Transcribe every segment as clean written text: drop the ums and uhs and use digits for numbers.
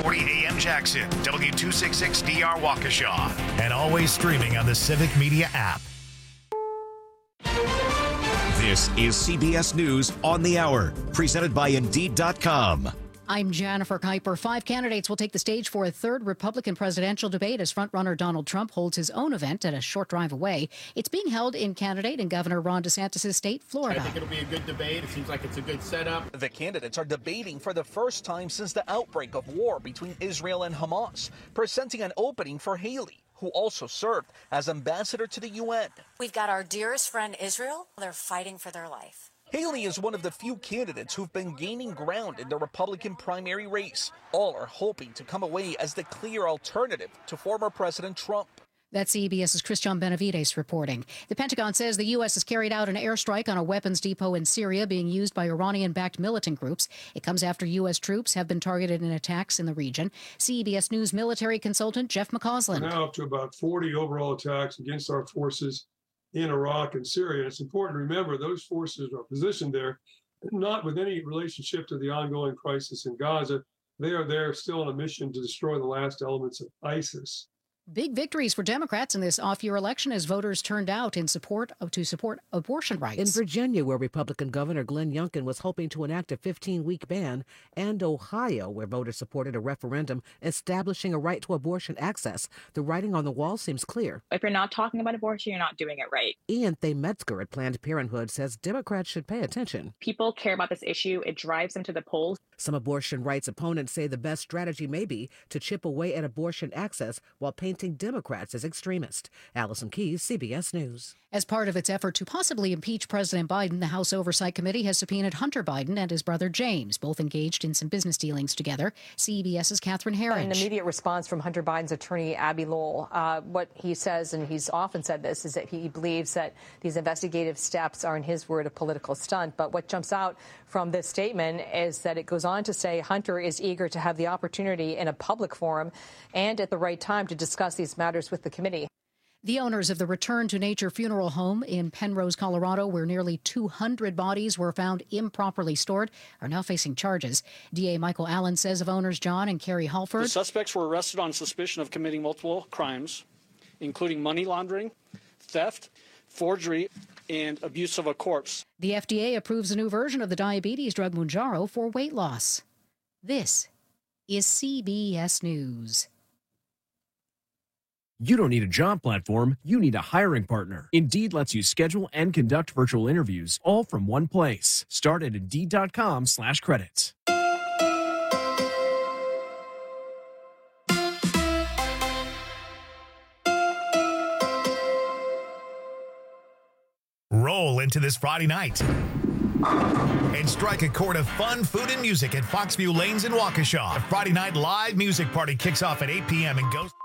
640 AM Jackson, W266DR Waukesha, and always streaming on the Civic Media app. This is CBS News on the Hour, presented by Indeed.com. I'm Jennifer Kuiper. 5 candidates will take the stage for a third Republican presidential debate as frontrunner Donald Trump holds his own event at a short drive away. It's being held in candidate and Governor Ron DeSantis' state, Florida. I think it'll be a good debate. It seems like it's a good setup. The candidates are debating for the first time since the outbreak of war between Israel and Hamas, presenting an opening for Haley, who also served as ambassador to the UN. We've got our dearest friend Israel. They're fighting for their life. Haley is one of the few candidates who've been gaining ground in the Republican primary race. All are hoping to come away as the clear alternative to former President Trump. That's CBS's Christian Benavides reporting. The Pentagon says the U.S. has carried out an airstrike on a weapons depot in Syria being used by Iranian-backed militant groups. It comes after U.S. troops have been targeted in attacks in the region. CBS News military consultant Jeff McCausland. We're now up to about 40 overall attacks against our forces in Iraq and Syria. It's important to remember those forces are positioned there not with any relationship to the ongoing crisis in Gaza. They are there still on a mission to destroy the last elements of ISIS. Big victories for Democrats in this off-year election as voters turned out to support abortion rights. In Virginia, where Republican Governor Glenn Youngkin was hoping to enact a 15-week ban, and Ohio, where voters supported a referendum establishing a right to abortion access, the writing on the wall seems clear. If you're not talking about abortion, you're not doing it right. Ian Thay Metzger at Planned Parenthood says Democrats should pay attention. People care about this issue. It drives them to the polls. Some abortion rights opponents say the best strategy may be to chip away at abortion access while painting Democrats as extremist. Allison Keyes, CBS News. As part of its effort to possibly impeach President Biden, the House Oversight Committee has subpoenaed Hunter Biden and his brother James, both engaged in some business dealings together. CBS's Catherine Herridge. An immediate response from Hunter Biden's attorney, Abby Lowell. What he says, and he's often said this, is that he believes that these investigative steps are, in his word, a political stunt. But what jumps out from this statement is that it goes on to say Hunter is eager to have the opportunity in a public forum and at the right time to discuss these matters with the committee. The owners of the Return to Nature funeral home in Penrose, Colorado, where nearly 200 bodies were found improperly stored, are now facing charges. DA Michael Allen says of owners John and Carrie Halford. The suspects were arrested on suspicion of committing multiple crimes, including money laundering, theft, forgery, and abuse of a corpse. The FDA approves a new version of the diabetes drug Mounjaro for weight loss. This is CBS News. You don't need a job platform, you need a hiring partner. Indeed lets you schedule and conduct virtual interviews all from one place. Start at Indeed.com/credits. Roll into this Friday night and strike a chord of fun, food, and music at Foxview Lanes in Waukesha. The Friday night live music party kicks off at 8 p.m. and goes...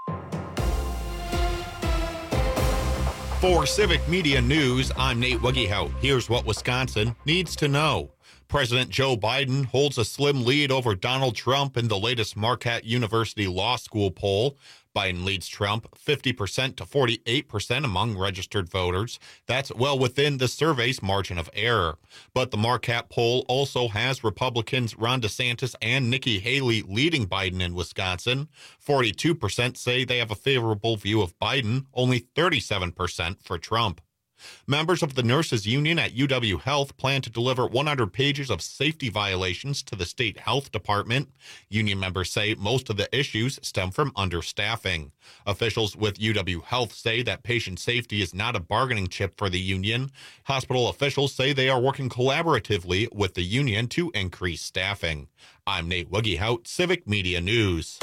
For Civic Media News, I'm Nate Wuggehout. Here's what Wisconsin needs to know. President Joe Biden holds a slim lead over Donald Trump in the latest Marquette University Law School poll. Biden leads Trump 50% to 48% among registered voters. That's well within the survey's margin of error. But the Marquette poll also has Republicans Ron DeSantis and Nikki Haley leading Biden in Wisconsin. 42% say they have a favorable view of Biden, only 37% for Trump. Members of the nurses union at UW Health plan to deliver 100 pages of safety violations to the state health department. Union members say most of the issues stem from understaffing. Officials with UW Health say that patient safety is not a bargaining chip for the union. Hospital officials say they are working collaboratively with the union to increase staffing. I'm Nate Wuggehout, Civic Media News.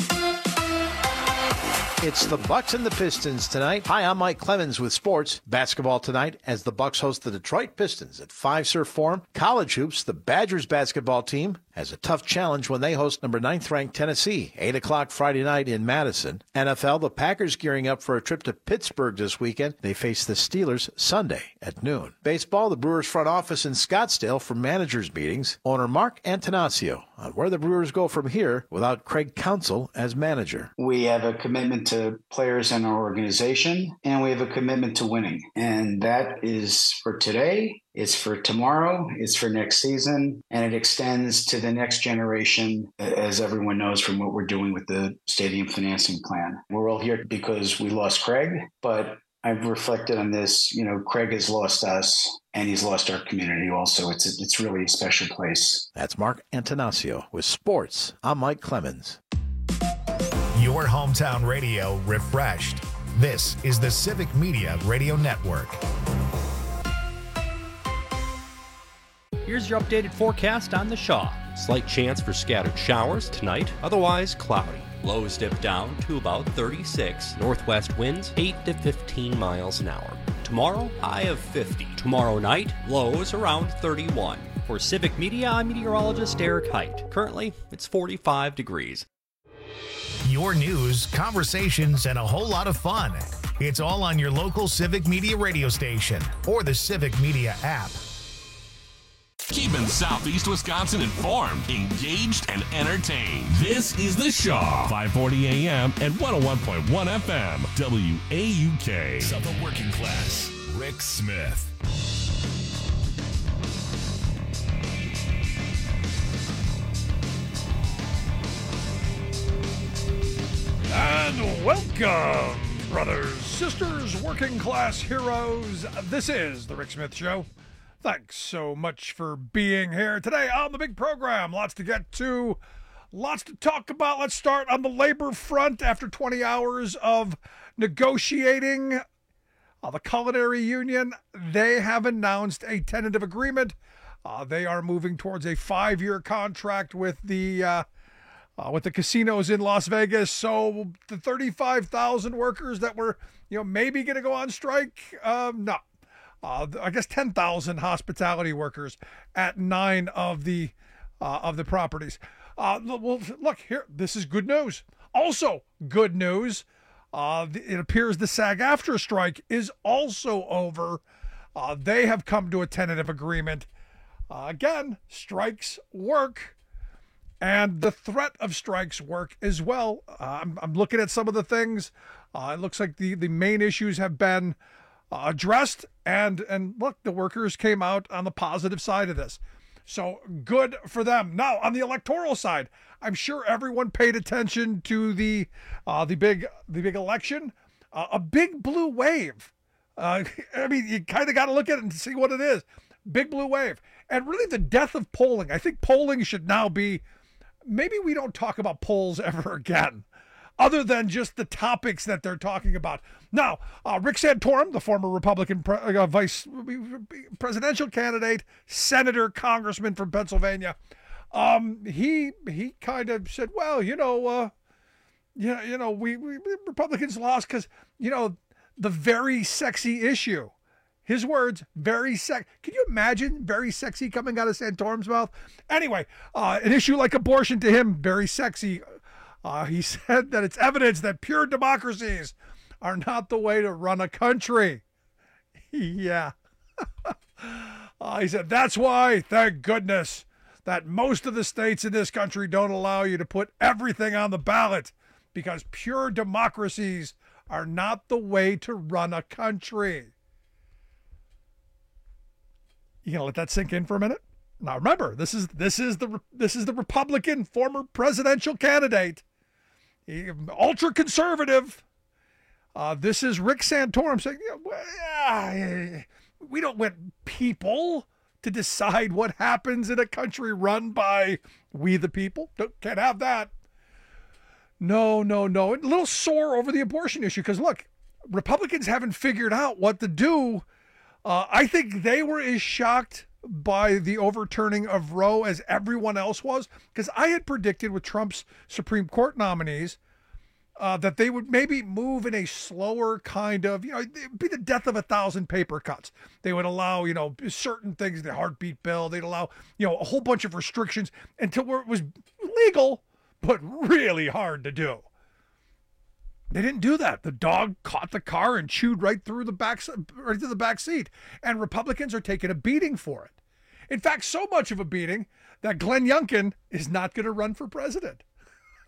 It's the Bucks and the Pistons tonight. Hi, I'm Mike Clemens with sports. Basketball tonight as the Bucks host the Detroit Pistons at Fiserv Forum. College hoops, the Badgers basketball team has a tough challenge when they host number 9th ranked Tennessee, 8 o'clock Friday night in Madison. NFL, the Packers gearing up for a trip to Pittsburgh this weekend. They face the Steelers Sunday at noon. Baseball, the Brewers front office in Scottsdale for managers meetings. Owner Mark Antonaccio on where the Brewers go from here without Craig Counsell as manager. We have a commitment to players in our organization, and we have a commitment to winning. And that is for today, it's for tomorrow, it's for next season, and it extends to the next generation, as everyone knows from what we're doing with the stadium financing plan. We're all here because we lost Craig, but I've reflected on this. You know, Craig has lost us, and he's lost our community also. It's really a special place. That's Mark Antanasio with sports. I'm Mike Clemens. Your hometown radio refreshed. This is the Civic Media Radio Network. Here's your updated forecast on the Shaw. Slight chance for scattered showers tonight, otherwise cloudy. Lows dip down to about 36. Northwest winds 8 to 15 miles an hour. Tomorrow, high of 50. Tomorrow night, lows around 31. For Civic Media, I'm meteorologist Eric Height. Currently, it's 45 degrees. Your news, conversations, and a whole lot of fun. It's all on your local Civic Media radio station or the Civic Media app. Keeping Southeast Wisconsin informed, engaged, and entertained. This is The Shaw, 540 AM and 101.1 FM, WAUK. Southern Working Class, Rick Smith. And welcome, brothers, sisters, working class heroes. This is The Rick Smith Show. Thanks so much for being here today on the big program. Lots to get to, lots to talk about. Let's start on the labor front. After 20 hours of negotiating, the Culinary Union, they have announced a tentative agreement. They are moving towards a 5-year contract with the casinos in Las Vegas. So the 35,000 workers that were, maybe going to go on strike, no. I guess 10,000 hospitality workers at 9 of the properties. Well, look here. This is good news. Also, good news. It appears the SAG-AFTRA strike is also over. They have come to a tentative agreement. Again, strikes work, and the threat of strikes work as well. I'm looking at some of the things. It looks like the main issues have been addressed, and look, the workers came out on the positive side of this. So good for them. Now, on the electoral side, I'm sure everyone paid attention to the big election. A big blue wave. I mean, you kind of got to look at it and see what it is. Big blue wave. And really the death of polling. I think polling should now be, maybe we don't talk about polls ever again, other than just the topics that they're talking about. Now, Rick Santorum, the former Republican vice presidential candidate, senator, congressman from Pennsylvania, he kind of said, well, we Republicans lost because, the very sexy issue. His words, very sexy. Can you imagine very sexy coming out of Santorum's mouth? Anyway, an issue like abortion to him, very sexy. He said that it's evidence that pure democracies are not the way to run a country. Yeah. He said, that's why, thank goodness, that most of the states in this country don't allow you to put everything on the ballot, because pure democracies are not the way to run a country. You gonna let that sink in for a minute? Now remember, this is the Republican former presidential candidate, ultra conservative. This is Rick Santorum saying, we don't want people to decide what happens in a country run by we the people. Can't have that. No. A little sore over the abortion issue because, look, Republicans haven't figured out what to do. I think they were as shocked by the overturning of Roe as everyone else was, because I had predicted with Trump's Supreme Court nominees that they would maybe move in a slower kind of, it'd be the death of 1,000 paper cuts. They would allow, certain things, the heartbeat bill. They'd allow, a whole bunch of restrictions until it was legal, but really hard to do. They didn't do that. The dog caught the car and chewed right through the back seat. And Republicans are taking a beating for it. In fact, so much of a beating that Glenn Youngkin is not going to run for president.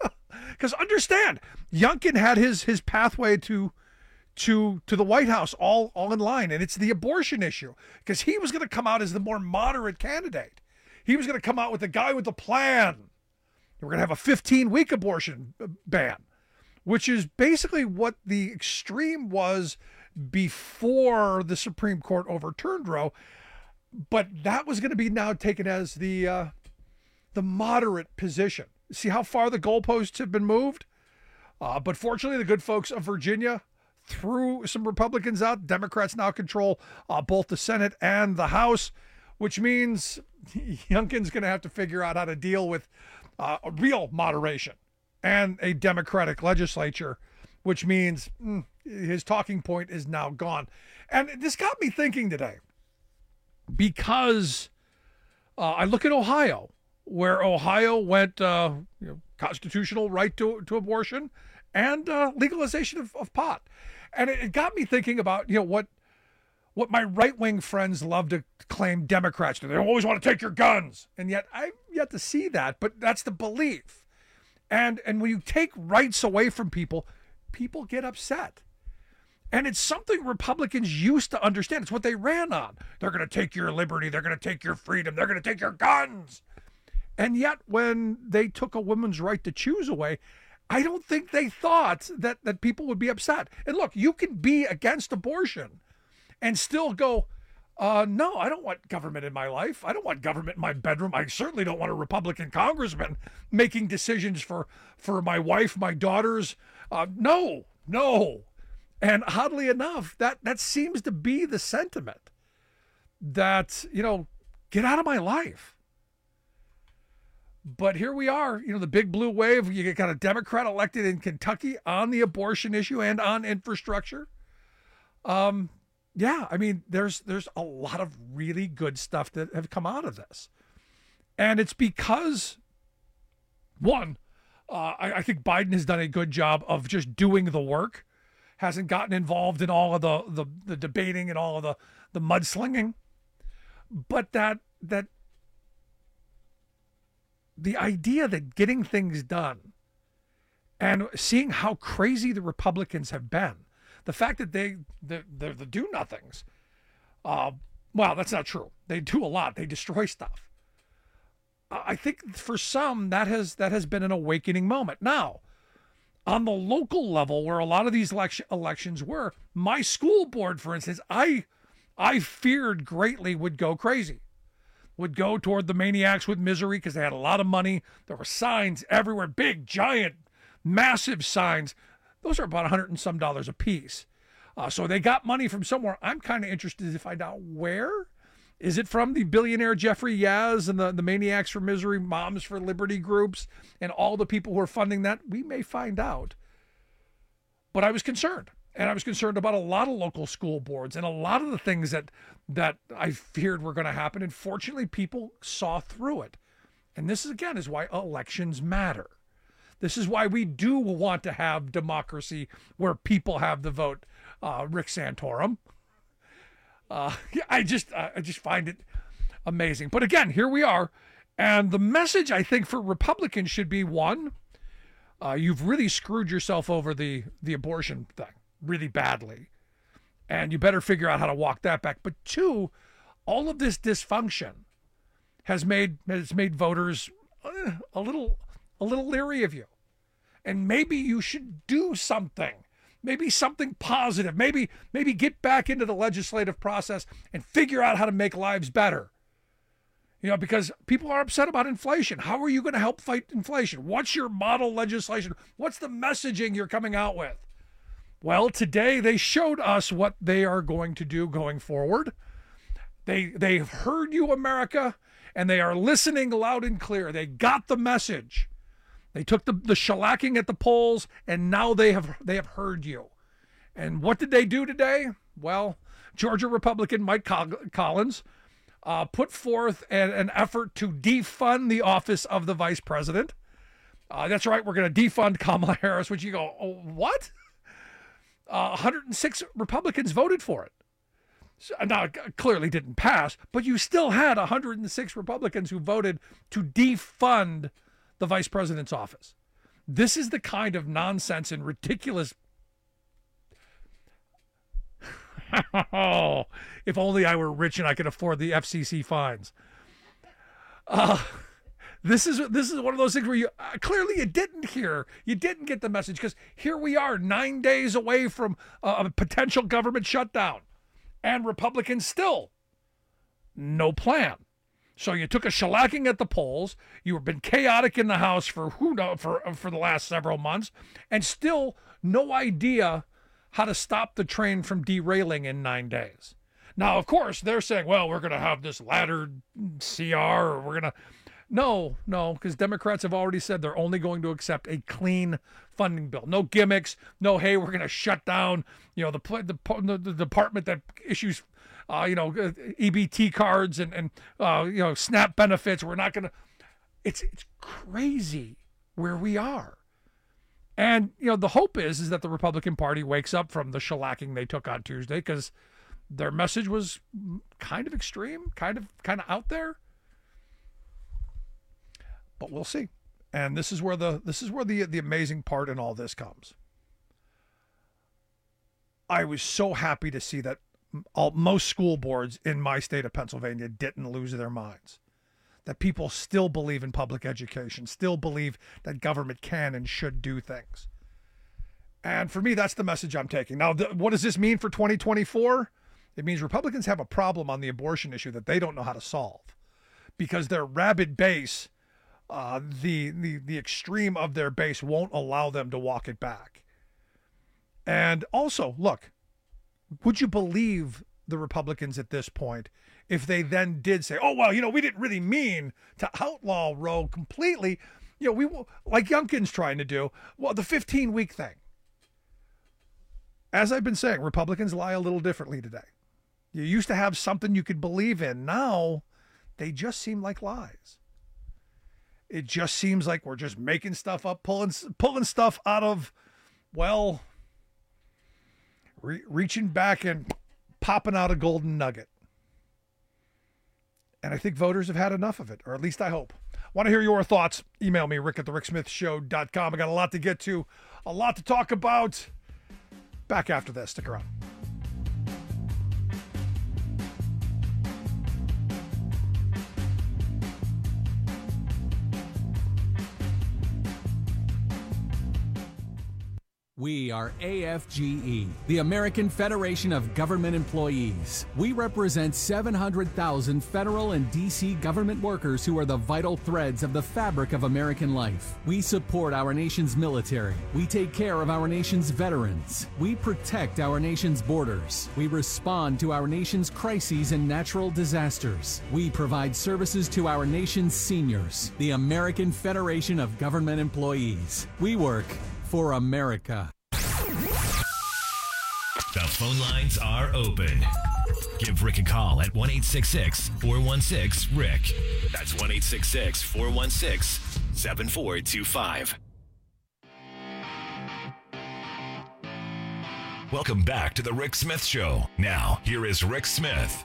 Because understand, Youngkin had his pathway to the White House all in line, and it's the abortion issue. Because he was going to come out as the more moderate candidate. He was going to come out with the guy with the plan. We're going to have a 15-week abortion ban, which is basically what the extreme was before the Supreme Court overturned Roe. But that was going to be now taken as the moderate position. See how far the goalposts have been moved? But fortunately, the good folks of Virginia threw some Republicans out. Democrats now control both the Senate and the House, which means Youngkin's going to have to figure out how to deal with a real moderation and a Democratic legislature, which means his talking point is now gone. And this got me thinking today, because I look at Ohio, where Ohio went constitutional right to abortion and legalization of pot. And it got me thinking about what my right-wing friends love to claim Democrats do. They always want to take your guns. And yet I've yet to see that, but that's the belief. And when you take rights away from people, people get upset. And it's something Republicans used to understand. It's what they ran on. They're going to take your liberty. They're going to take your freedom. They're going to take your guns. And yet when they took a woman's right to choose away, I don't think they thought that people would be upset. And look, you can be against abortion and still go, no, I don't want government in my life. I don't want government in my bedroom. I certainly don't want a Republican congressman making decisions for my wife, my daughters. No. And oddly enough, that seems to be the sentiment that, get out of my life. But here we are, the big blue wave. You got a Democrat elected in Kentucky on the abortion issue and on infrastructure. Yeah, I mean, there's a lot of really good stuff that have come out of this. And it's because, one, I think Biden has done a good job of just doing the work, hasn't gotten involved in all of the debating and all of the mudslinging. But that the idea that getting things done and seeing how crazy the Republicans have been, the fact that they're the do-nothings, well, that's not true. They do a lot. They destroy stuff. I think for some that has been an awakening moment. Now, on the local level, where a lot of these elections were, my school board, for instance, I feared greatly would go crazy, would go toward the maniacs with misery because they had a lot of money. There were signs everywhere, big, giant, massive signs. Those are about $100 and some a piece. So they got money from somewhere. I'm kind of interested to find out where. Is it from the billionaire Jeffrey Yaz and the Maniacs for Misery, Moms for Liberty groups, and all the people who are funding that? We may find out. But I was concerned. And I was concerned about a lot of local school boards and a lot of the things that I feared were going to happen. And fortunately, people saw through it. And this, again, is why elections matter. This is why we do want to have democracy where people have the vote. Rick Santorum. I just find it amazing. But again, here we are. And the message, I think, for Republicans should be, one, you've really screwed yourself over the abortion thing really badly. And you better figure out how to walk that back. But two, all of this dysfunction has made voters a little leery of you. And maybe you should do something. Maybe something positive. Maybe get back into the legislative process and figure out how to make lives better. Because people are upset about inflation. How are you going to help fight inflation? What's your model legislation? What's the messaging you're coming out with? Well, today they showed us what they are going to do going forward. They've heard you, America, and they are listening loud and clear. They got the message. They took the shellacking at the polls, and now they have heard you. And what did they do today? Well, Georgia Republican Mike Collins put forth an effort to defund the office of the vice president. That's right, we're going to defund Kamala Harris, which you go, oh, what? 106 Republicans voted for it. So, now, it clearly didn't pass, but you still had 106 Republicans who voted to defund the vice president's office. This is the kind of nonsense and ridiculous. Oh, if only I were rich and I could afford the FCC fines. This is one of those things where you clearly you didn't get the message, because here we are 9 days away from a potential government shutdown, and Republicans still no plan. So you took a shellacking at the polls. You've been chaotic in the House for the last several months, and still no idea how to stop the train from derailing in 9 days. Now, of course, they're saying, well, we're going to have this laddered CR, or we're going to... No, because Democrats have already said they're only going to accept a clean funding bill. No gimmicks. No, hey, we're going to shut down, the department that issues, EBT cards and SNAP benefits. We're not going to. It's crazy where we are. And the hope is that the Republican Party wakes up from the shellacking they took on Tuesday, because their message was kind of extreme, kind of out there. But we'll see. And this is where the amazing part in all this comes. I was so happy to see that most school boards in my state of Pennsylvania didn't lose their minds. That people still believe in public education, still believe that government can and should do things. And for me, that's the message I'm taking. Now, what does this mean for 2024? It means Republicans have a problem on the abortion issue that they don't know how to solve, because their rabid base, the extreme of their base, won't allow them to walk it back. And also, look, would you believe the Republicans at this point if they then did say, oh, well, we didn't really mean to outlaw Roe completely. We, like Youngkin's trying to do, well, the 15-week thing. As I've been saying, Republicans lie a little differently today. You used to have something you could believe in. Now they just seem like lies. It just seems like we're just making stuff up, pulling stuff out of, reaching back and popping out a golden nugget. And I think voters have had enough of it, or at least I hope. Want to hear your thoughts? Email me, rick@thericksmithshow.com. I got a lot to get to, a lot to talk about. Back after this. Stick around. We are AFGE, the American Federation of Government Employees. We represent 700,000 federal and D.C. government workers who are the vital threads of the fabric of American life. We support our nation's military. We take care of our nation's veterans. We protect our nation's borders. We respond to our nation's crises and natural disasters. We provide services to our nation's seniors. The American Federation of Government Employees. We work for America. The phone lines are open. Give Rick a call at 1-866-416-RICK. That's 1-866-416-7425. Welcome back to the Rick Smith Show. Now, here is Rick Smith.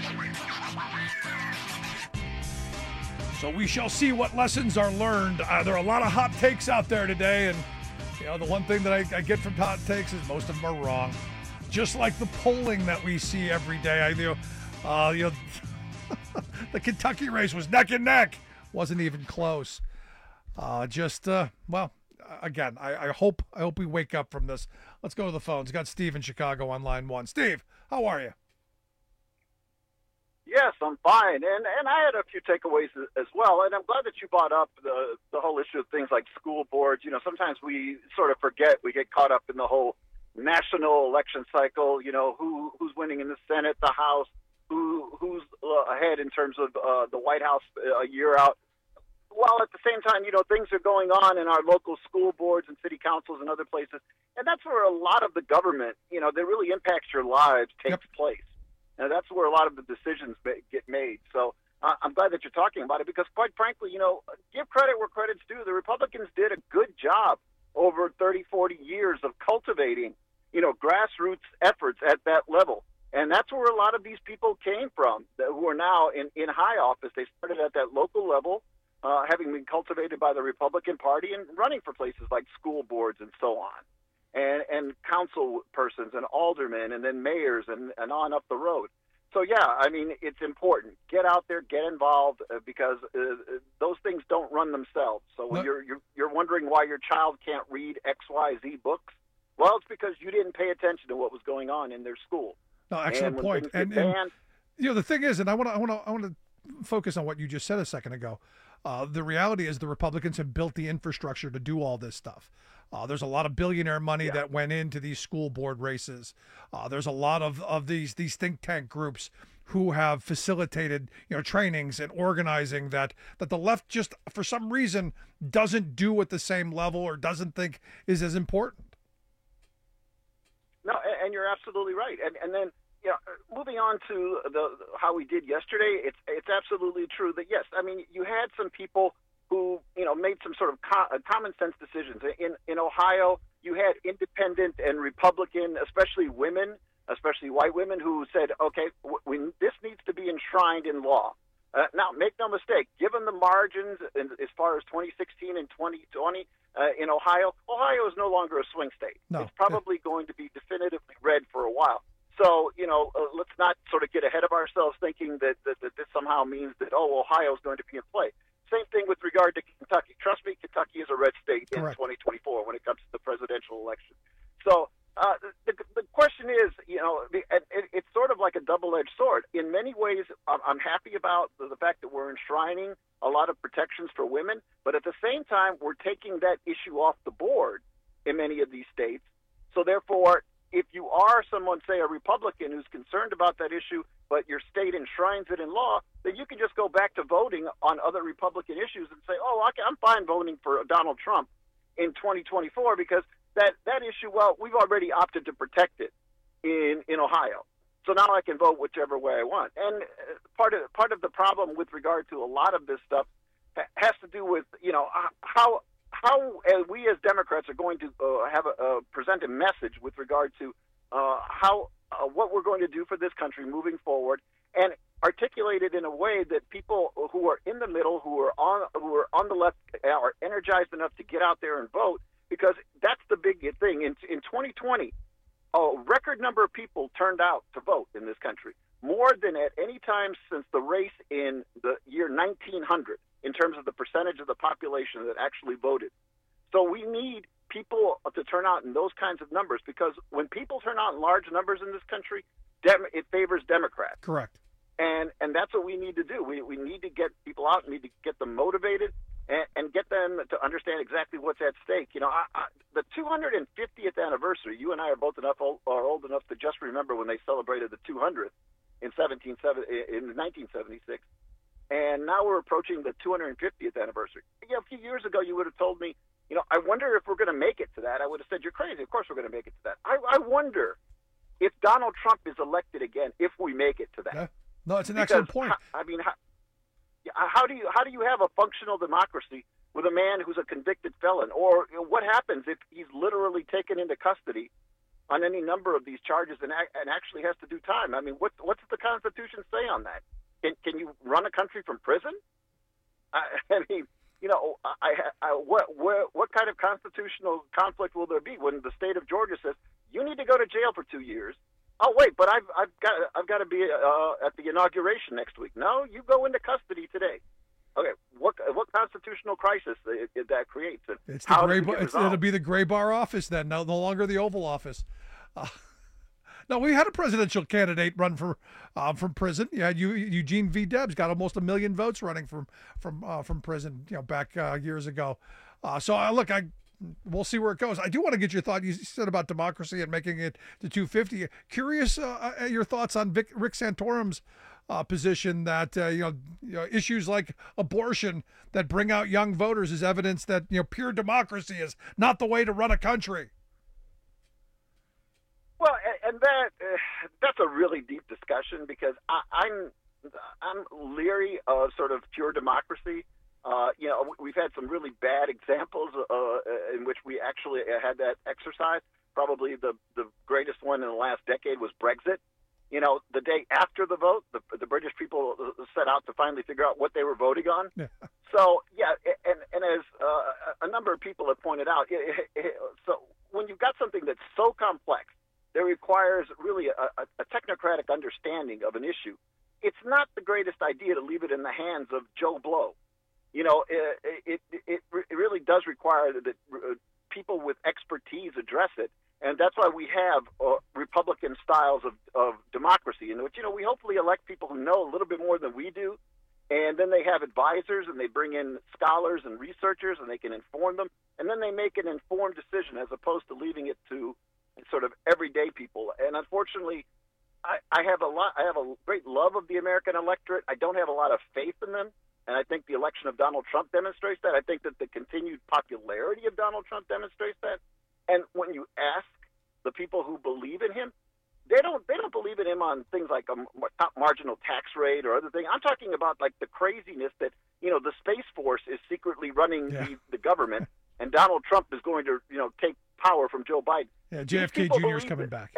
So we shall see what lessons are learned. There are a lot of hot takes out there today, and the one thing that I get from hot takes is most of them are wrong. Just like the polling that we see every day. The Kentucky race was neck and neck. Wasn't even close. Again, I hope we wake up from this. Let's go to the phones. Got Steve in Chicago on line one. Steve, how are you? Yes, I'm fine. And I had a few takeaways as well. And I'm glad that you brought up the whole issue of things like school boards. Sometimes we sort of forget. We get caught up in the whole national election cycle. Who's winning in the Senate, the House, who's ahead in terms of the White House a year out. While at the same time, things are going on in our local school boards and city councils and other places. And that's where a lot of the government, that really impacts your lives takes place. And that's where a lot of the decisions get made. So I'm glad that you're talking about it because, quite frankly, give credit where credit's due. The Republicans did a good job over 30, 40 years of cultivating, grassroots efforts at that level. And that's where a lot of these people came from who are now in high office. They started at that local level. having been cultivated by the Republican Party and running for places like school boards and so on, and council persons and aldermen and then mayors and on up the road. So, yeah, I mean, it's important. Get out there, get involved, because those things don't run themselves. So when you're wondering why your child can't read XYZ books, well, it's because you didn't pay attention to what was going on in their school. No, excellent point. And you know, the thing is, and I want to focus on what you just said a second ago. The reality is the Republicans have built the infrastructure to do all this stuff. There's a lot of billionaire money that went into these school board races. There's a lot of these think tank groups who have facilitated, you know, trainings and organizing that the left just for some reason doesn't do at the same level or doesn't think is as important. No, and you're absolutely right. And then, you know, moving on to how we did yesterday, it's absolutely true that, yes, I mean, you had some people who, you know, made some sort of common sense decisions. In Ohio, you had independent and Republican, especially women, especially white women, who said, okay, this needs to be enshrined in law. Now, make no mistake, given the margins as far as 2016 and 2020 in Ohio is no longer a swing state. No. It's probably going to be definitively red for a while. So, you know, let's not sort of get ahead of ourselves thinking that this somehow means that, Ohio is going to be in play. Same thing with regard to Kentucky. Trust me, Kentucky is a red state in 2024 when it comes to the presidential election. So the question is, you know, it's sort of like a double-edged sword. In many ways, I'm happy about the fact that we're enshrining a lot of protections for women, but at the same time, we're taking that issue off the board in many of these states. So therefore, if you are someone, say a Republican, who's concerned about that issue, but your state enshrines it in law, then you can just go back to voting on other Republican issues and say, I'm fine voting for Donald Trump in 2024 because that issue, well, we've already opted to protect it in Ohio. So now I can vote whichever way I want. And part of the problem with regard to a lot of this stuff has to do with, you know, how we as Democrats are going to present a message with regard to what we're going to do for this country moving forward, and articulate it in a way that people who are in the middle, who are on the left, are energized enough to get out there and vote, because that's the big thing. In 2020, a record number of people turned out to vote in this country, more than at any time since the race in the year 1900. In terms of the percentage of the population that actually voted. So we need people to turn out in those kinds of numbers, because when people turn out in large numbers in this country, it favors Democrats. Correct. And that's what we need to do. We need to get people out, we need to get them motivated, and get them to understand exactly what's at stake. You know, the 250th anniversary, you and I are both old enough to just remember when they celebrated the 200th in 1976. And now we're approaching the 250th anniversary. Yeah, a few years ago, you would have told me, you know, I wonder if we're going to make it to that. I would have said, you're crazy. Of course we're going to make it to that. I wonder if Donald Trump is elected again, if we make it to that. Yeah. No, it's an excellent point. I mean, how do you have a functional democracy with a man who's a convicted felon? Or, you know, what happens if he's literally taken into custody on any number of these charges and actually has to do time? I mean, what's the Constitution say on that? Can you run a country from prison? I mean, you know, what kind of constitutional conflict will there be when the state of Georgia says you need to go to jail for 2 years? Oh wait, but I've got to be at the inauguration next week. No, you go into custody today. Okay, what constitutional crisis that creates? And it's the gray. It'll be the gray bar office then. No longer the Oval Office. No, we had a presidential candidate run from prison. Yeah, Eugene V. Debs got almost 1 million votes running from prison, you know, back years ago. So we'll see where it goes. I do want to get your thought. You said about democracy and making it to 250. Curious your thoughts on Rick Santorum's position that you know issues like abortion that bring out young voters is evidence that, you know, pure democracy is not the way to run a country. Well, and that's a really deep discussion, because I'm leery of sort of pure democracy. You know, we've had some really bad examples in which we actually had that exercise. Probably the greatest one in the last decade was Brexit, the day after the vote, the British people set out to finally figure out what they were voting on. Yeah. So, yeah, and as a number of people have pointed out, so when you've got something that's so complex, that requires really a technocratic understanding of an issue, it's not the greatest idea to leave it in the hands of Joe Blow. It really does require that people with expertise address it. And that's why we have Republican styles of democracy in which, we hopefully elect people who know a little bit more than we do. And then they have advisors and they bring in scholars and researchers and they can inform them. And then they make an informed decision as opposed to leaving it to sort of everyday people. And unfortunately, I have a great love of the American electorate. I don't have a lot of faith in them. And I think the election of Donald Trump demonstrates that. I think that the continued popularity of Donald Trump demonstrates that. And when you ask the people who believe in him, they don't believe in him on things like a marginal tax rate or other things. I'm talking about like the craziness that the Space Force is secretly running the government, and Donald Trump is going to take power from Joe Biden. Yeah, JFK Jr. is coming back.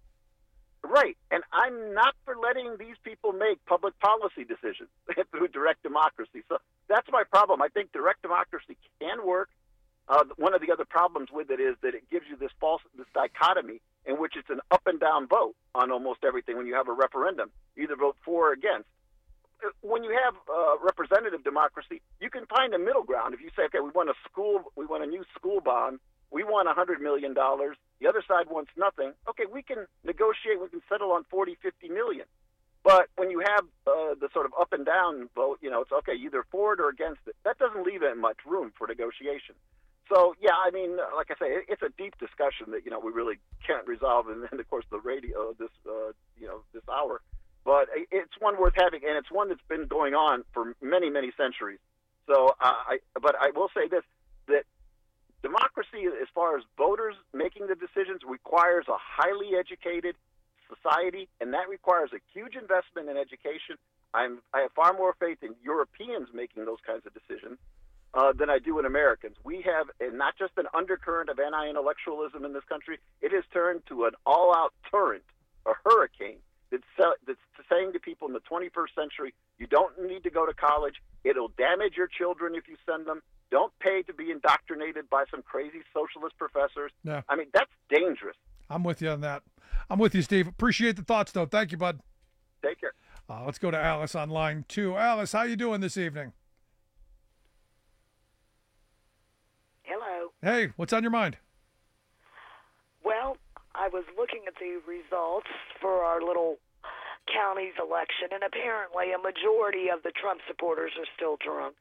Right, and I'm not for letting these people make public policy decisions through direct democracy. So that's my problem. I think direct democracy can work. One of the other problems with it is that it gives you this dichotomy in which it's an up and down vote on almost everything. When you have a referendum, you either vote for or against. When you have representative democracy, you can find a middle ground. If you say, okay, we want a new school bond, we want $100 million. The other side wants nothing. Okay, we can negotiate. We can settle on 40, 50 million. But when you have the sort of up and down vote, it's okay, either for it or against it. That doesn't leave that much room for negotiation. So, yeah, I mean, like I say, it's a deep discussion that, we really can't resolve in the course of the radio, this hour. But it's one worth having, and it's one that's been going on for many, many centuries. So, but I will say this, that democracy, as far as voters making the decisions, requires a highly educated society, and that requires a huge investment in education. I have far more faith in Europeans making those kinds of decisions than I do in Americans. We have not just an undercurrent of anti-intellectualism in this country, it has turned to an all-out torrent, a hurricane, that's saying to people in the 21st century, you don't need to go to college. It'll damage your children if you send them. Don't pay to be indoctrinated by some crazy socialist professors. Yeah. I mean, that's dangerous. I'm with you on that. I'm with you, Steve. Appreciate the thoughts, though. Thank you, bud. Take care. Let's go to Alice on line 2. Alice, how you doing this evening? Hello. Hey, what's on your mind? Well, I was looking at the results for our little county's election, and apparently a majority of the Trump supporters are still drunk.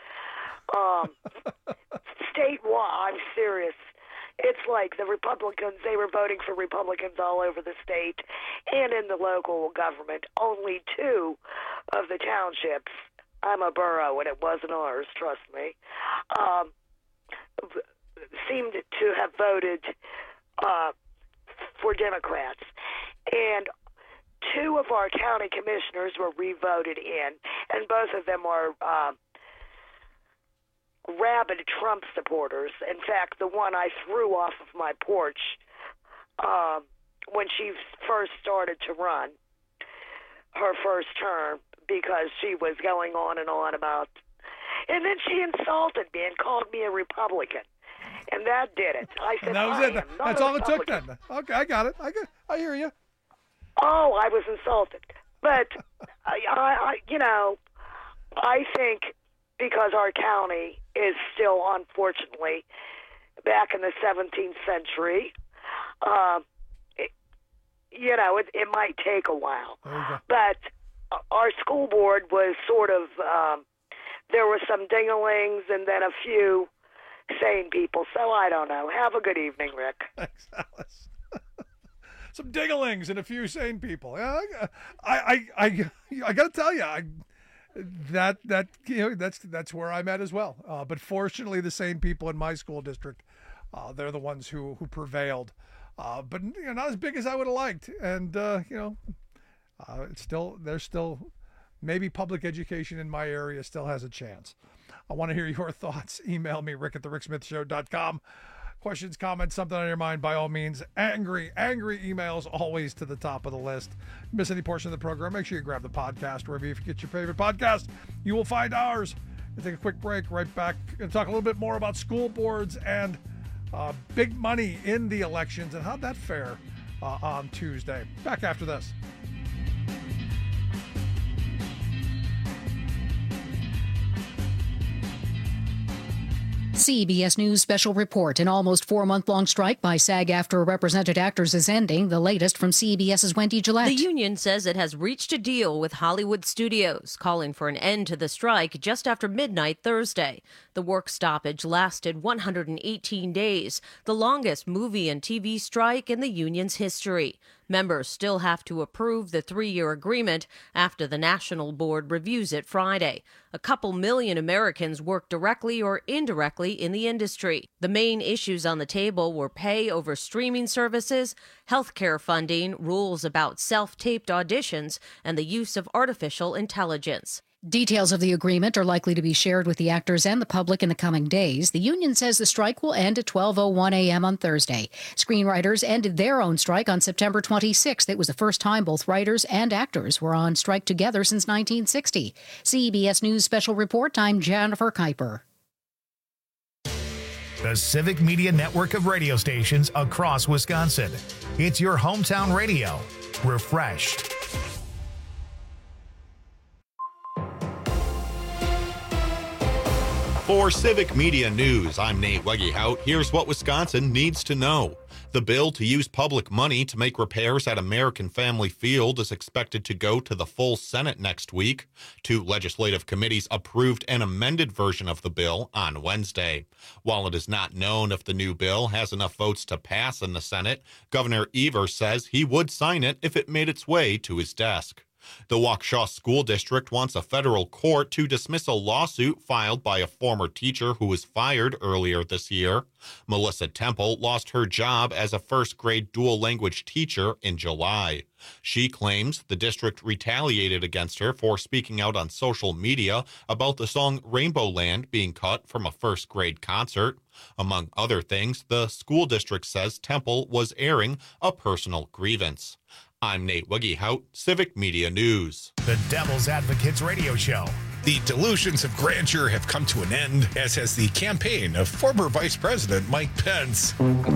Statewide, I'm serious. It's like the Republicans, they were voting for Republicans all over the state and in the local government. Only 2 of the townships, I'm a borough and it wasn't ours, trust me, seemed to have voted for Democrats. And 2 of our county commissioners were re-voted in, and both of them are rabid Trump supporters. In fact, the one I threw off of my porch when she first started to run her first term because she was going on and on about, and then she insulted me and called me a Republican. And that did it. I said, and that was it. That's all it took then. Okay, I got it. I hear you. Oh, I was insulted. But, I think because our county is still, unfortunately, back in the 17th century, it might take a while. But our school board was sort of, there were some ding-a-lings and then a few sane people. So I don't know. Have a good evening, Rick. Thanks, Alice. Some ding-a-lings and a few sane people. Yeah, I got to tell you, that's where I'm at as well. But fortunately, the sane people in my school district, they're the ones who prevailed. But not as big as I would have liked, and there's still maybe public education in my area still has a chance. I want to hear your thoughts. Email me, Rick@thericksmithshow.com. questions, comments, something on your mind, by all means. Angry emails always to the top of the list. Miss any portion of the program, make sure you grab the podcast wherever you get your favorite podcast. You will find ours. We'll take a quick break, right back, and talk a little bit more about school boards and big money in the elections and how'd that fare on Tuesday. Back after this. CBS News special report. An almost 4-month-long strike by SAG-AFTRA represented actors is ending. The latest from CBS's Wendy Gillette. The union says it has reached a deal with Hollywood studios, calling for an end to the strike just after midnight Thursday. The work stoppage lasted 118 days, the longest movie and TV strike in the union's history. Members still have to approve the 3-year agreement after the National Board reviews it Friday. A couple million Americans work directly or indirectly in the industry. The main issues on the table were pay over streaming services, health care funding, rules about self-taped auditions, and the use of artificial intelligence. Details of the agreement are likely to be shared with the actors and the public in the coming days. The union says the strike will end at 12:01 a.m. on Thursday. Screenwriters ended their own strike on September 26th. It was the first time both writers and actors were on strike together since 1960. CBS News special report. I'm Jennifer Kuiper. The Civic Media network of radio stations across Wisconsin. It's your hometown radio. Refreshed. For Civic Media News, I'm Nate Wegehout. Here's what Wisconsin needs to know. The bill to use public money to make repairs at American Family Field is expected to go to the full Senate next week. 2 legislative committees approved an amended version of the bill on Wednesday. While it is not known if the new bill has enough votes to pass in the Senate, Governor Evers says he would sign it if it made its way to his desk. The Waukesha School District wants a federal court to dismiss a lawsuit filed by a former teacher who was fired earlier this year. Melissa Temple lost her job as a first-grade dual-language teacher in July. She claims the district retaliated against her for speaking out on social media about the song Rainbow Land being cut from a first-grade concert. Among other things, the school district says Temple was airing a personal grievance. I'm Nate Wegehout, Civic Media News. The Devil's Advocates Radio Show. The delusions of grandeur have come to an end, as has the campaign of former Vice President Mike Pence.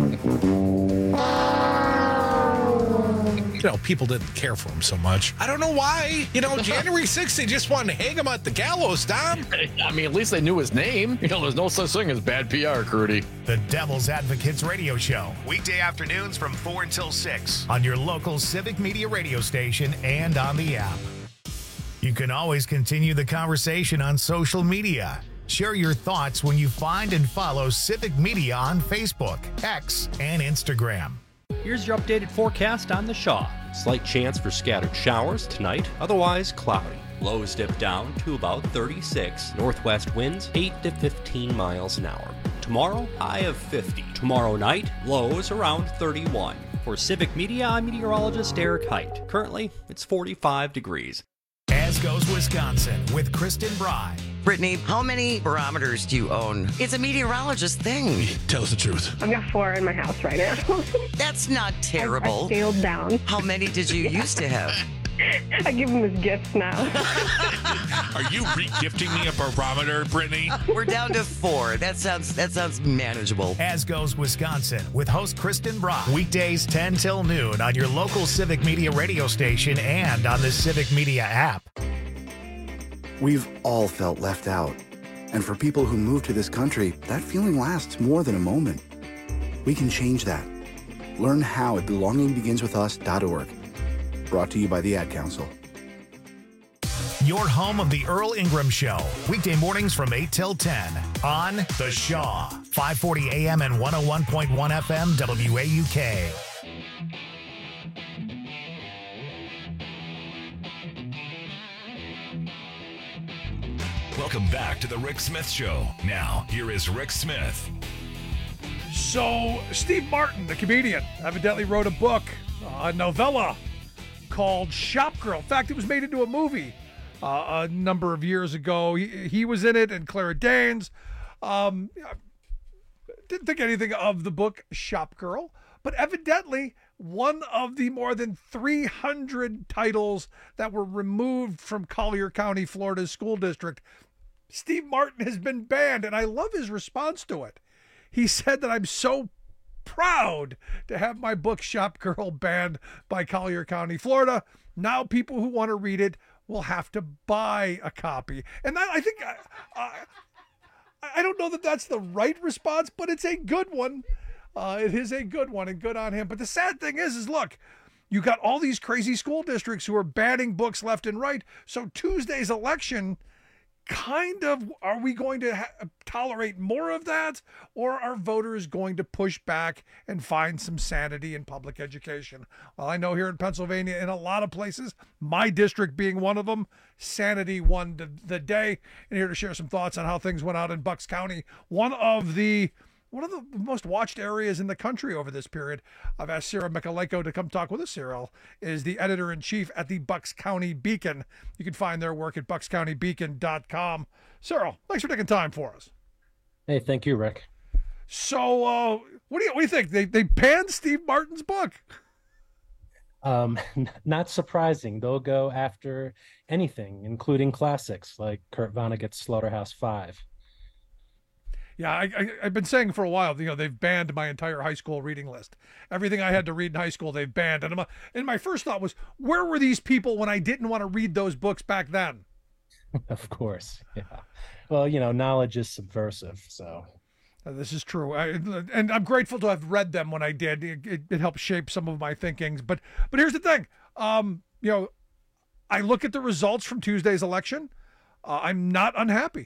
You know, people didn't care for him so much. I don't know why. You know, January 6th, they just wanted to hang him at the gallows, Dom. I mean, at least they knew his name. You know, there's no such thing as bad PR, Crudy. The Devil's Advocates Radio Show. Weekday afternoons from 4 until 6 on your local Civic Media radio station and on the app. You can always continue the conversation on social media. Share your thoughts when you find and follow Civic Media on Facebook, X, and Instagram. Here's your updated forecast on the Shaw. Slight chance for scattered showers tonight, otherwise cloudy. Lows dip down to about 36. Northwest winds 8 to 15 miles an hour. Tomorrow, high of 50. Tomorrow night, lows around 31. For Civic Media, I'm meteorologist Eric Height. Currently, it's 45 degrees. As goes Wisconsin with Kristen Bry. Brittany, how many barometers do you own? It's a meteorologist thing. Tell us the truth. I've got 4 in my house right now. That's not terrible. I scaled down. How many did you used to have? I give them as gifts now. Are you re-gifting me a barometer, Brittany? We're down to 4. That sounds manageable. As goes Wisconsin with host Kristen Brock. Weekdays 10 till noon on your local Civic Media radio station and on the Civic Media app. We've all felt left out. And for people who move to this country, that feeling lasts more than a moment. We can change that. Learn how at belongingbeginswithus.org. Brought to you by the Ad Council. Your home of the Earl Ingram Show. Weekday mornings from 8 till 10 on The Shaw. 540 AM and 101.1 FM WAUK. Welcome back to the Rick Smith Show. Now, here is Rick Smith. So, Steve Martin, the comedian, evidently wrote a book, a novella called Shop Girl. In fact, it was made into a movie a number of years ago. He was in it, and Clara Danes. Did Didn't think anything of the book Shop Girl, but evidently one of the more than 300 titles that were removed from Collier County, Florida's school district, Steve Martin has been banned, and I love his response to it. He said that I'm so proud to have my book Shop Girl banned by Collier County, Florida. Now people who want to read it will have to buy a copy. And that, I think, I don't know that that's the right response, but it's a good one. It is a good one, and good on him. But the sad thing is look, you got all these crazy school districts who are banning books left and right. So Tuesday's election, kind of, are we going to tolerate more of that, or are voters going to push back and find some sanity in public education? Well, I know here in Pennsylvania, in a lot of places, my district being one of them, sanity won the day. And here to share some thoughts on how things went out in Bucks County, one of the most watched areas in the country over this period. I've asked Sarah Mikaleko to come talk with us. Sarah is the editor-in-chief at the Bucks County Beacon. You can find their work at buckscountybeacon.com. Sarah, thanks for taking time for us. Hey, thank you, Rick. So, what do you think? They banned Steve Martin's book. Not surprising. They'll go after anything, including classics like Kurt Vonnegut's Slaughterhouse-Five. Yeah, I've been saying for a while, they've banned my entire high school reading list. Everything I had to read in high school, they've banned. And my first thought was, where were these people when I didn't want to read those books back then? Of course, yeah. Well, knowledge is subversive, so. This is true. And I'm grateful to have read them when I did. It helped shape some of my thinkings. But here's the thing. I look at the results from Tuesday's election. I'm not unhappy.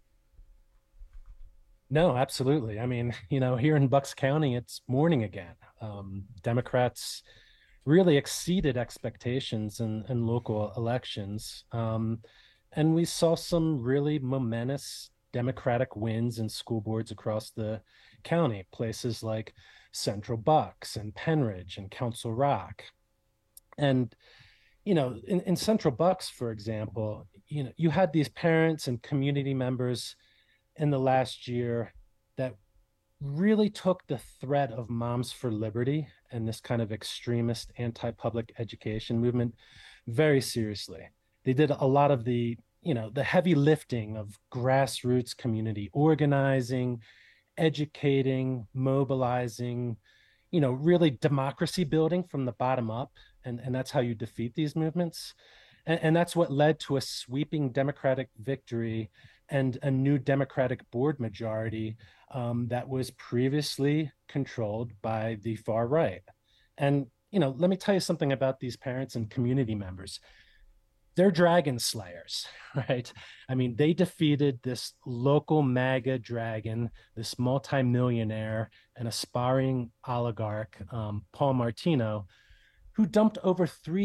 No, absolutely. I mean, here in Bucks County, it's morning again. Democrats really exceeded expectations in local elections. And we saw some really momentous Democratic wins in school boards across the county, places like Central Bucks and Penridge and Council Rock. And, in Central Bucks, for example, you had these parents and community members in the last year that really took the threat of Moms for Liberty and this kind of extremist anti-public education movement very seriously. They did a lot of the heavy lifting of grassroots community organizing, educating, mobilizing, really democracy building from the bottom up. And that's how you defeat these movements. And that's what led to a sweeping Democratic victory and a new Democratic board majority that was previously controlled by the far right. And, let me tell you something about these parents and community members. They're dragon slayers, right? I mean, they defeated this local MAGA dragon, this multimillionaire and aspiring oligarch, Paul Martino, who dumped about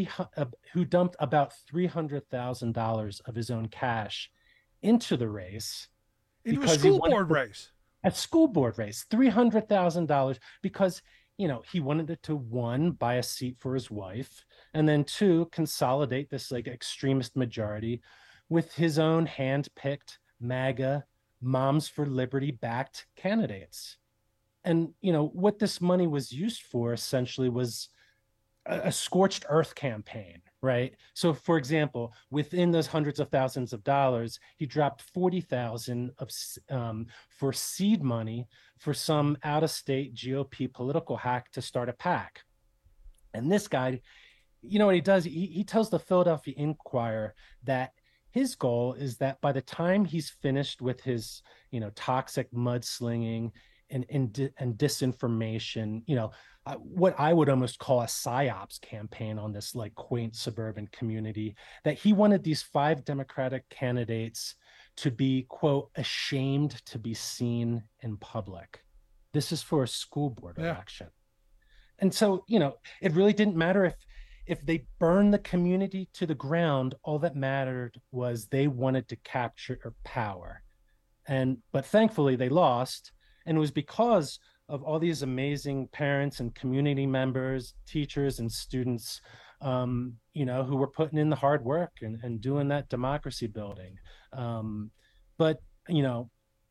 $300,000 of his own cash into the race. Into a school board race. A school board race, $300,000, because, he wanted it to, one, buy a seat for his wife, and then two, consolidate this extremist majority with his own hand-picked MAGA, Moms for Liberty backed candidates. And, what this money was used for essentially was a scorched earth campaign, right? So, for example, within those hundreds of thousands of dollars, he dropped $40,000 for seed money for some out-of-state GOP political hack to start a PAC. And this guy, what he does? He tells the Philadelphia Inquirer that his goal is that by the time he's finished with his, toxic mudslinging and disinformation, what I would almost call a psyops campaign on this quaint suburban community, that he wanted these 5 Democratic candidates to be, quote, ashamed to be seen in public. This is for a school board election. And so, it really didn't matter if they burned the community to the ground. All that mattered was they wanted to capture power. But thankfully they lost. And it was because of all these amazing parents and community members, teachers and students, who were putting in the hard work and doing that democracy building. But,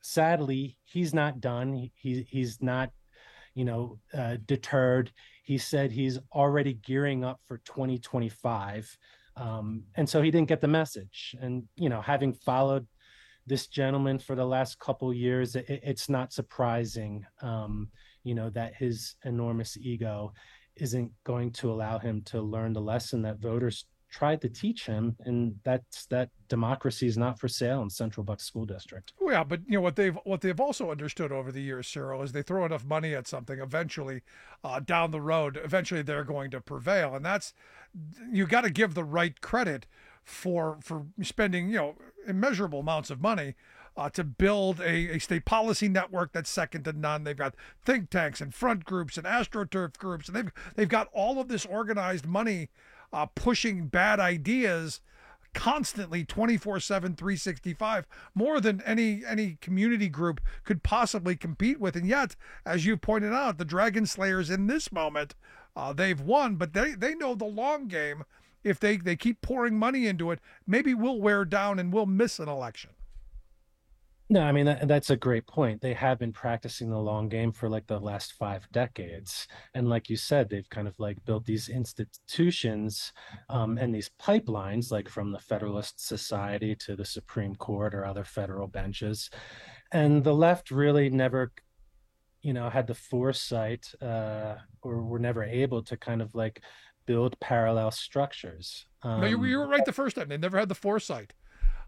sadly, he's not done. He's not, deterred. He said he's already gearing up for 2025. And so he didn't get the message. And, having followed this gentleman for the last couple years, it's not surprising, that his enormous ego isn't going to allow him to learn the lesson that voters tried to teach him, and that's that democracy is not for sale in Central Bucks School District. Well, yeah, but what they've also understood over the years, Cyril, is they throw enough money at something, eventually, down the road, eventually they're going to prevail, and that's, you got to give the right credit for spending immeasurable amounts of money to build a state policy network that's second to none. They've got think tanks and front groups and AstroTurf groups, and they've got all of this organized money pushing bad ideas constantly 24/7, 365, more than any community group could possibly compete with. And yet, as you pointed out, the Dragon Slayers in this moment, they've won, but they know the long game. If they keep pouring money into it, maybe we'll wear down and we'll miss an election. No, I mean, that's a great point. They have been practicing the long game for like the last 5 decades. And like you said, they've kind of like built these institutions and these pipelines, like from the Federalist Society to the Supreme Court or other federal benches. And the left really never, had the foresight or were never able to kind of like build parallel structures. No, you were right the first time. They never had the foresight.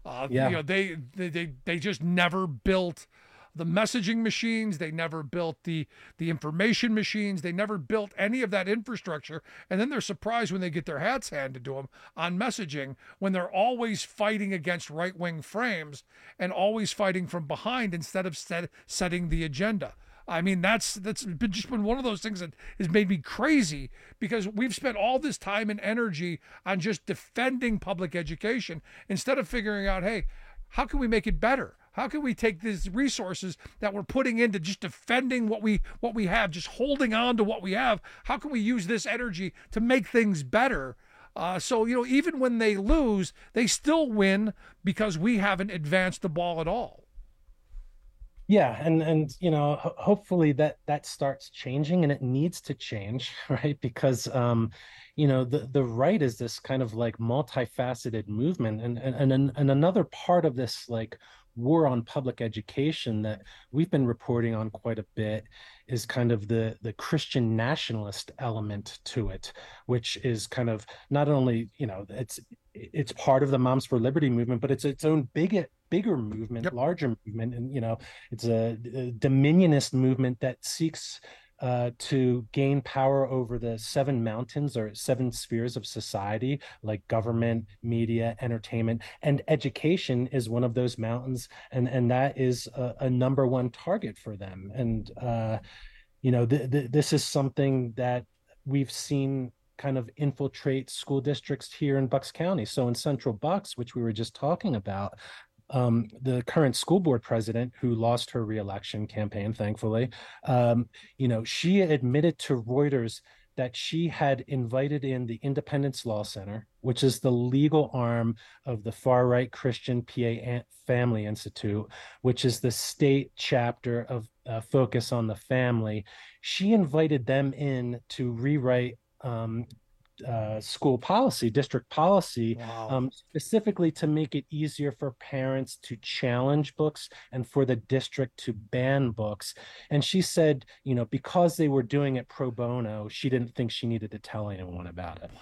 They just never built the messaging machines. They never built the information machines. They never built any of that infrastructure. And then they're surprised when they get their hats handed to them on messaging, when they're always fighting against right-wing frames and always fighting from behind instead of setting the agenda. I mean, that's just been one of those things that has made me crazy, because we've spent all this time and energy on just defending public education instead of figuring out, hey, how can we make it better? How can we take these resources that we're putting into just defending what we have, just holding on to what we have? How can we use this energy to make things better? So even when they lose, they still win because we haven't advanced the ball at all. Yeah, and hopefully that starts changing, and it needs to change, right? Because the right is this kind of like multifaceted movement, and another part of this like war on public education that we've been reporting on quite a bit is kind of the Christian nationalist element to it, which is kind of not only it's part of the Moms for Liberty movement, but it's its own bigger movement, yep. Larger movement. And, it's a dominionist movement that seeks to gain power over the 7 mountains or 7 spheres of society, like government, media, entertainment, and education is one of those mountains. And that is a number one target for them. And, this is something that we've seen kind of infiltrate school districts here in Bucks County. So in Central Bucks, which we were just talking about, the current school board president, who lost her reelection campaign, thankfully, she admitted to Reuters that she had invited in the Independence Law Center, which is the legal arm of the far-right Christian PA Family Institute, which is the state chapter of Focus on the Family. She invited them in to rewrite school policy, district policy, wow. Specifically to make it easier for parents to challenge books and for the district to ban books. And she said, because they were doing it pro bono, she didn't think she needed to tell anyone about it.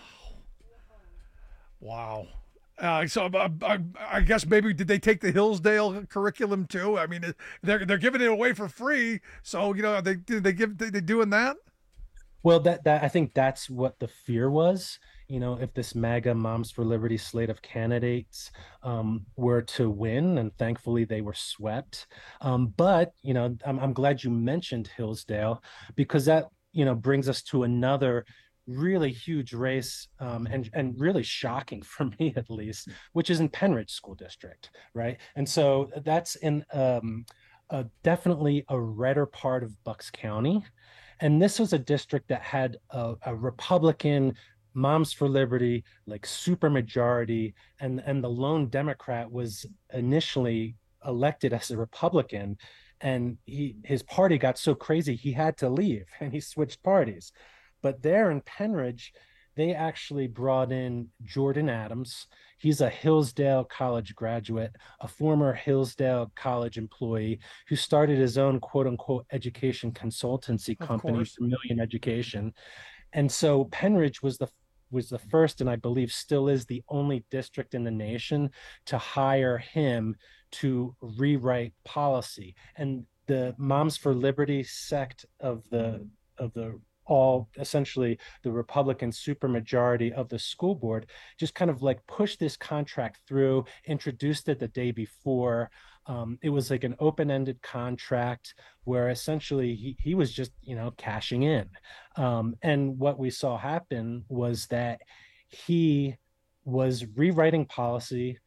Wow. So I guess maybe did they take the Hillsdale curriculum too? I mean, they're giving it away for free. So they doing that? Well, that I think that's what the fear was. If this MAGA Moms for Liberty slate of candidates were to win, and thankfully they were swept. But I'm glad you mentioned Hillsdale, because that brings us to another really huge race and really shocking for me, at least, which is in Penridge School District, right? And so that's in definitely a redder part of Bucks County. And this was a district that had a Republican Moms for Liberty, like super majority, and the lone Democrat was initially elected as a Republican, and his party got so crazy he had to leave and he switched parties. But there in Pennridge, they actually brought in Jordan Adams. He's a Hillsdale College graduate, a former Hillsdale College employee who started his own quote unquote education consultancy company, Vermillion Education. And so Pennridge was the first, and I believe still is the only district in the nation to hire him to rewrite policy. And the Moms for Liberty sect of the all essentially the Republican supermajority of the school board just kind of like pushed this contract through, introduced it the day before. It was like an open-ended contract where essentially he was just, cashing in. And what we saw happen was that he was rewriting policy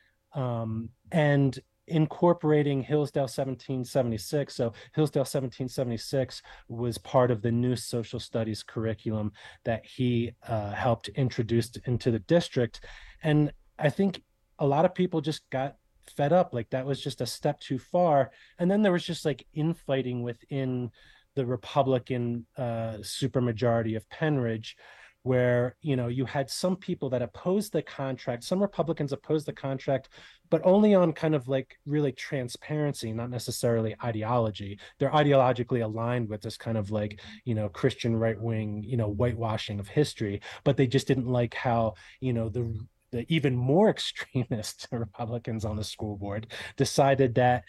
and incorporating Hillsdale 1776. So Hillsdale 1776 was part of the new social studies curriculum that he helped introduce into the district. And I think a lot of people just got fed up, like that was just a step too far. And then there was just like infighting within the Republican supermajority of Pennridge, where you had some people that opposed the contract, some Republicans opposed the contract, but only on kind of like really transparency, not necessarily ideology. They're ideologically aligned with this kind of like Christian right-wing whitewashing of history, but they just didn't like how the even more extremist Republicans on the school board decided that,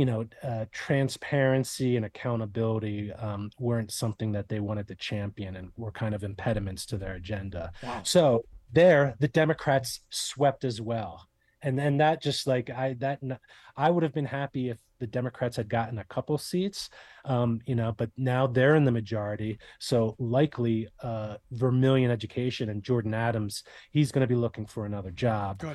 transparency and accountability weren't something that they wanted to champion and were kind of impediments to their agenda. Wow. So there, the Democrats swept as well. And then that just like, I would have been happy if the Democrats had gotten a couple seats, but now they're in the majority. So likely Vermillion Education and Jordan Adams, he's going to be looking for another job. Good.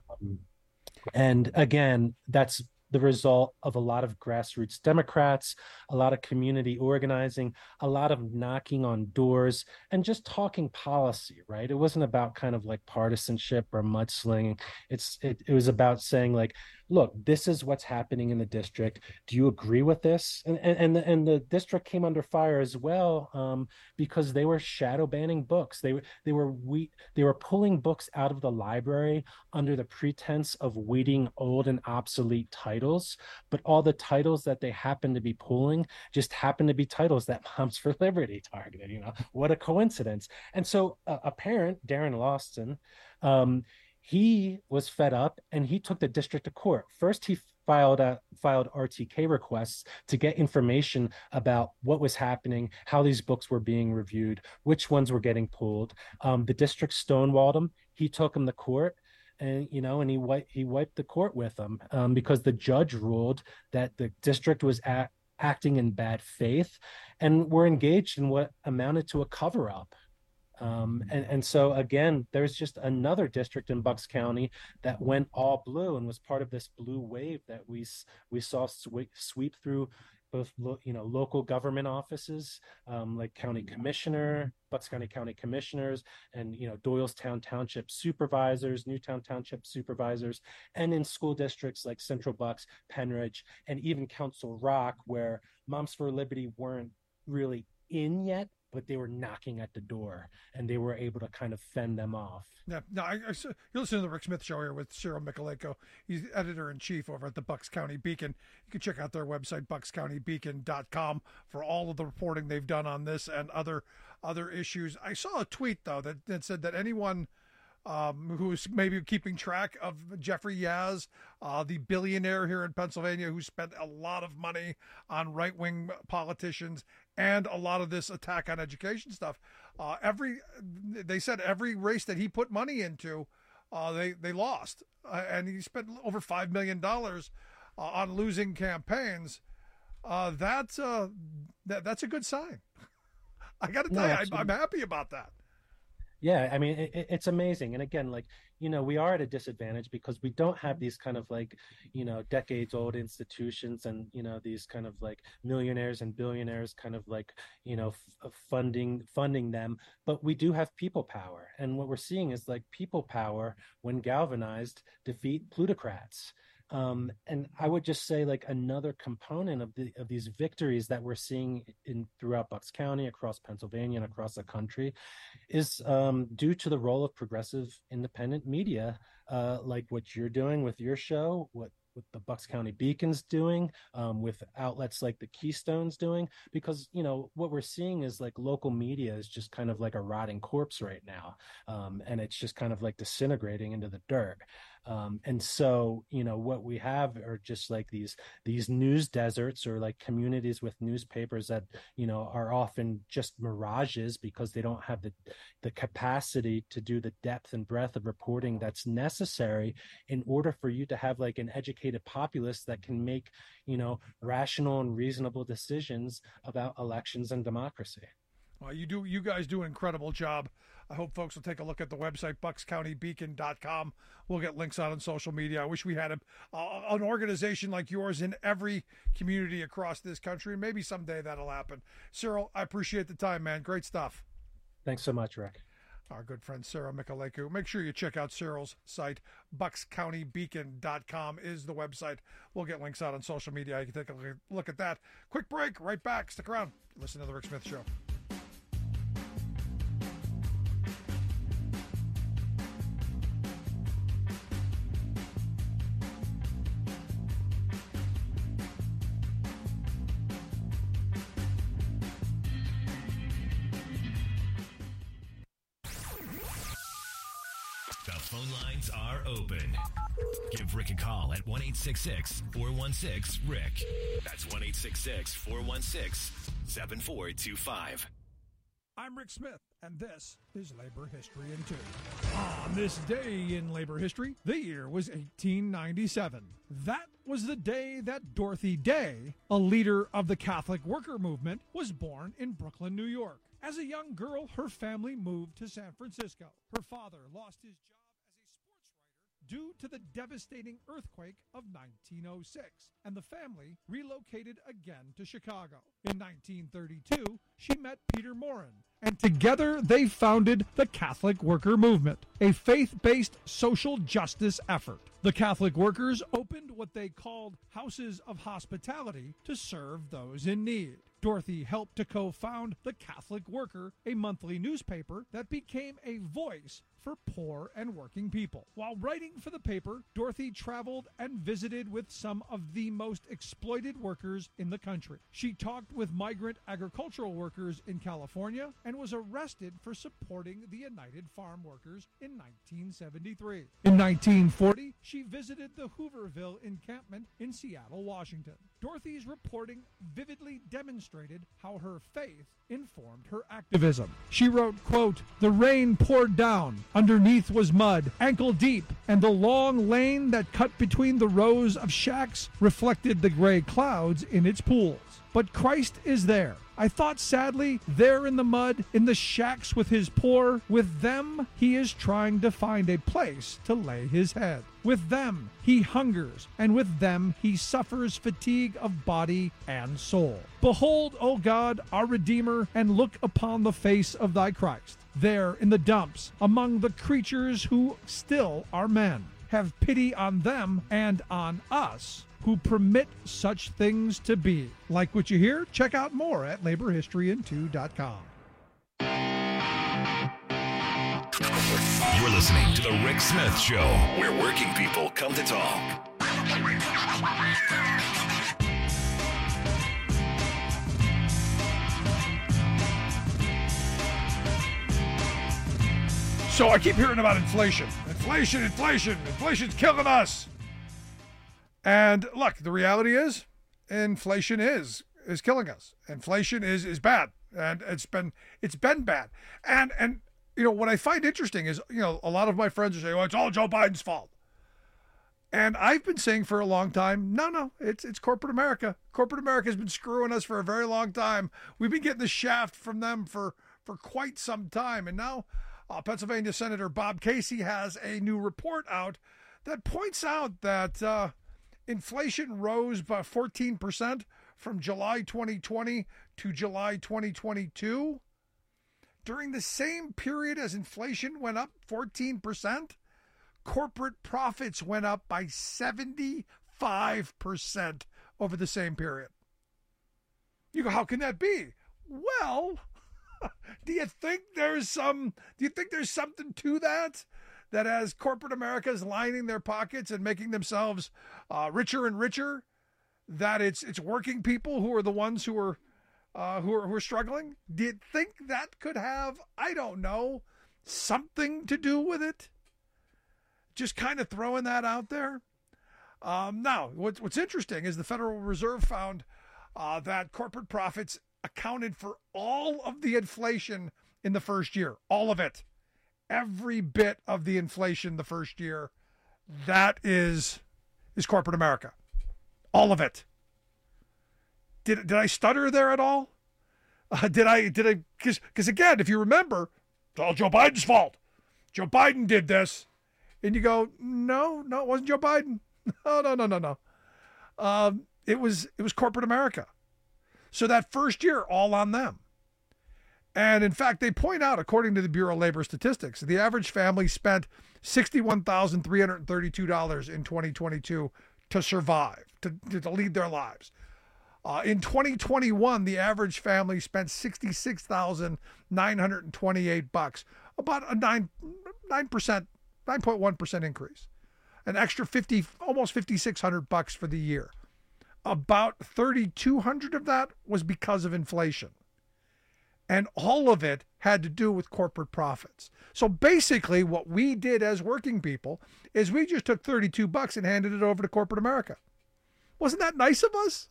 And again, that's the result of a lot of grassroots Democrats, a lot of community organizing, a lot of knocking on doors and just talking policy, right? It wasn't about kind of like partisanship or mudslinging. It was about saying like, look, this is what's happening in the district. Do you agree with this? And the district came under fire as well because they were shadow banning books. They were pulling books out of the library under the pretense of weeding old and obsolete titles, but all the titles that they happened to be pulling just happened to be titles that Moms for Liberty targeted. What a coincidence. And so a parent, Darren Lawson, he was fed up and he took the district to court. First, he filed RTK requests to get information about what was happening, how these books were being reviewed, which ones were getting pulled. The district stonewalled him. He took him to court. And he wiped the court with them because the judge ruled that the district was acting in bad faith and were engaged in what amounted to a cover-up. And so again, there's just another district in Bucks County that went all blue and was part of this blue wave that we saw sweep through both local government offices like county commissioner, Bucks County County commissioners, and Doylestown Township supervisors, Newtown Township supervisors, and in school districts like Central Bucks, Pennridge, and even Council Rock, where Moms for Liberty weren't really in yet, but they were knocking at the door and they were able to kind of fend them off. Yeah, no, you're listening to the Rick Smith Show here with Cyril Michaleko. He's editor-in-chief over at the Bucks County Beacon. You can check out their website, buckscountybeacon.com, for all of the reporting they've done on this and other issues. I saw a tweet, though, that said that anyone who's maybe keeping track of Jeffrey Yaz, the billionaire here in Pennsylvania who spent a lot of money on right-wing politicians and a lot of this attack on education stuff. They said every race that he put money into, they lost. And he spent over $5 million on losing campaigns. That's a good sign. I got to tell you, I'm happy about that. Yeah, I mean, it's amazing. And again, like, we are at a disadvantage because we don't have these kind of like, decades old institutions and, these kind of like millionaires and billionaires kind of like, funding them. But we do have people power. And what we're seeing is like people power, when galvanized, defeat plutocrats. And I would just say, like, another component of these victories that we're seeing throughout Bucks County, across Pennsylvania, and across the country is due to the role of progressive independent media, like what you're doing with your show, what the Bucks County Beacon's doing, with outlets like the Keystone's doing, because, you know, what we're seeing is like local media is just kind of like a rotting corpse right now. And it's just kind of like disintegrating into the dirt. And so, you know, what we have are just like these news deserts, or like communities with newspapers that, you know, are often just mirages because they don't have the capacity to do the depth and breadth of reporting that's necessary in order for you to have like an educated populace that can make, you know, rational and reasonable decisions about elections and democracy. Well, you guys do an incredible job. I hope folks will take a look at the website, buckscountybeacon.com. We'll get links out on social media. I wish we had an organization like yours in every community across this country, and maybe someday that'll happen. Cyril, I appreciate the time, man. Great stuff. Thanks so much, Rick. Our good friend Sarah Michaleku. Make sure you check out Cyril's site. buckscountybeacon.com is the website. We'll get links out on social media. You can take a look at that. Quick break. Right back. Stick around. Listen to The Rick Smith Show. The phone lines are open. Give Rick a call at 1-866-416-RICK. That's 1-866-416-7425. I'm Rick Smith, and this is Labor History in 2. On this day in labor history, the year was 1897. That was the day that Dorothy Day, a leader of the Catholic worker movement, was born in Brooklyn, New York. As a young girl, her family moved to San Francisco. Her father lost his job as a sports writer due to the devastating earthquake of 1906, and the family relocated again to Chicago. In 1932, she met Peter Morin, and together they founded the Catholic Worker Movement, a faith-based social justice effort. The Catholic workers opened what they called houses of hospitality to serve those in need. Dorothy helped to co-found The Catholic Worker, a monthly newspaper that became a voice for poor and working people. While writing for the paper, Dorothy traveled and visited with some of the most exploited workers in the country. She talked with migrant agricultural workers in California and was arrested for supporting the United Farm Workers in 1973. In 1940, she visited the Hooverville encampment in Seattle, Washington. Dorothy's reporting vividly demonstrated how her faith informed her activism. She wrote, quote, "The rain poured down. Underneath was mud, ankle deep, and the long lane that cut between the rows of shacks reflected the gray clouds in its pools. But Christ is there. I thought sadly, there in the mud, in the shacks with his poor, with them he is trying to find a place to lay his head. With them he hungers, and with them he suffers fatigue of body and soul. Behold, O God, our Redeemer, and look upon the face of thy Christ. There in the dumps, among the creatures who still are men. Have pity on them and on us, who permit such things to be." Like what you hear? Check out more at laborhistoryin2.com. You're listening to The Rick Smith Show, where working people come to talk. So I keep hearing about inflation. Inflation's killing us. And look, the reality is, inflation is killing us. Inflation is bad, and it's been bad. And you know what I find interesting is, you know, a lot of my friends are saying, "Oh, it's all Joe Biden's fault." And I've been saying for a long time, no, it's corporate America. Corporate America has been screwing us for a very long time. We've been getting the shaft from them for quite some time, and now Pennsylvania Senator Bob Casey has a new report out that points out that inflation rose by 14% from July 2020 to July 2022. During the same period as inflation went up 14%, corporate profits went up by 75%. 5% over the same period. You go, how can that be? Well, do you think there's something to that? That as corporate America is lining their pockets and making themselves richer and richer, that it's working people who are the ones who are struggling? Do you think that could have, I don't know, something to do with it? Just kind of throwing that out there. Now, what's interesting is the Federal Reserve found that corporate profits accounted for all of the inflation in the first year, all of it. Every bit of the inflation the first year, that is corporate America. All of it. Did I stutter there at all? Did I? Because again, if you remember, it's all Joe Biden's fault. Joe Biden did this. And you go, no, it wasn't Joe Biden. No. It was corporate America. So that first year, all on them. And in fact, they point out, according to the Bureau of Labor Statistics, the average family spent $61,332 in 2022 to survive, to lead their lives. In 2021, the average family spent $66,928, about a 9.1% increase, an extra almost $5,600 for the year. About $3,200 of that was because of inflation. And all of it had to do with corporate profits. So basically what we did as working people is we just took $32 and handed it over to corporate America. Wasn't that nice of us?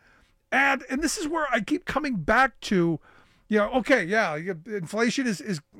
And this is where I keep coming back to, okay, yeah, inflation is